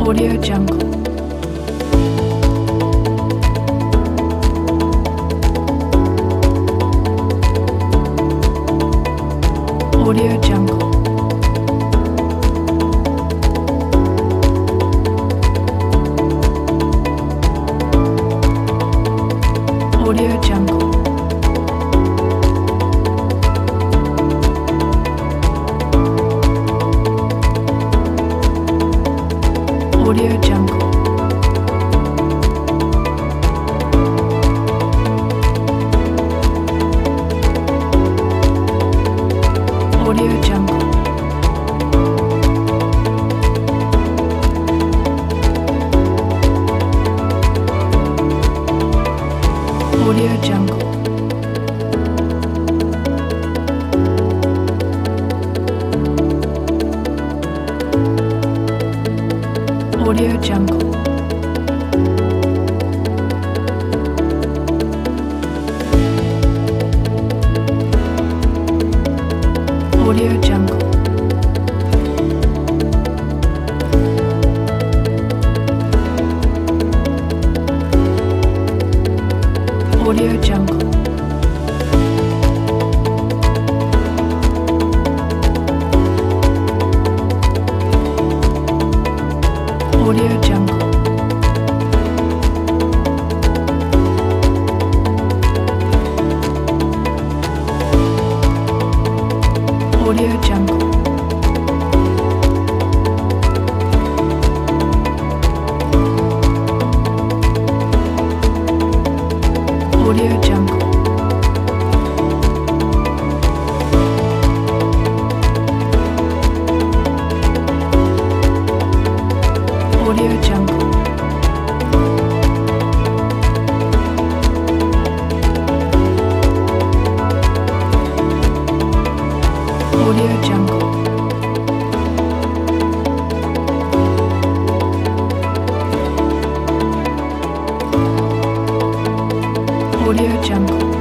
Audio Jungle. Audio Jungle. Audio Jungle. Audio Jungle. Audio Jungle. Audio Jungle. Audio Jungle. Audio Jungle. Audio Jungle. Audio Jungle. Audio Jungle. Audio Jungle. Audio Jungle. Audio Jungle. Audio Jungle.